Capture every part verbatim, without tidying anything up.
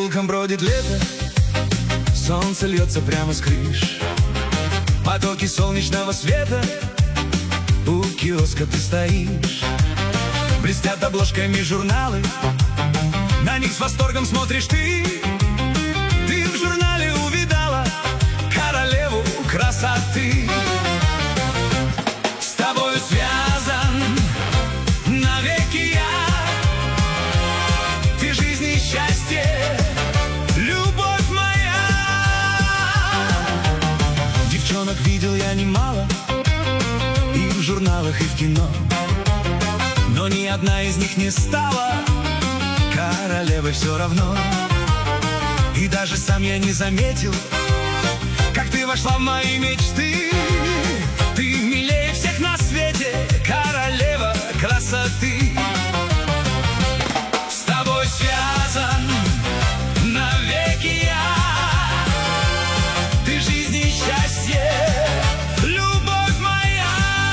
переулкам бродит лето, солнце льется прямо с крыш. Потоки солнечного света, у киоска ты стоишь. Блестят обложками журналы, на них с восторгом смотришь ты. Ты в журнале увидала королеву красоты. С тобою связан навеки я, ты жизнь и счастье, любовь моя. Девчонок видел я немало, и в журналах, и в кино, но ни одна из них не стала королевой все равно. И даже сам я не заметил, как ты вошла в мои мечты. Ты милее всех на свете, королева красоты. С тобой связан навеки я, ты жизнь и счастье, любовь моя.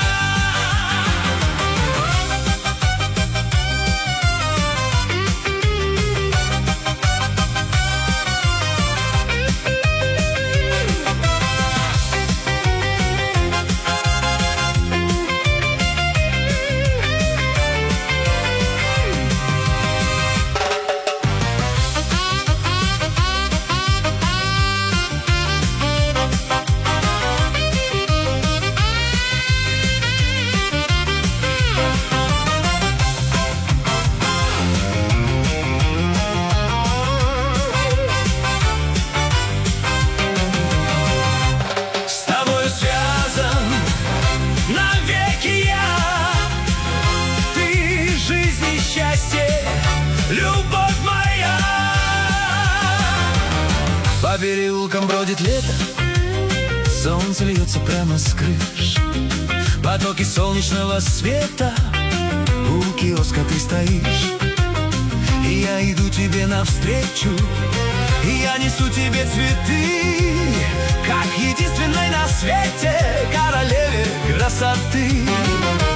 Любовь моя. По переулкам бродит лето, солнце льется прямо с крыш. Потоки солнечного света, у киоска ты стоишь. И я иду тебе навстречу, и я несу тебе цветы, как единственной на свете королеве красоты.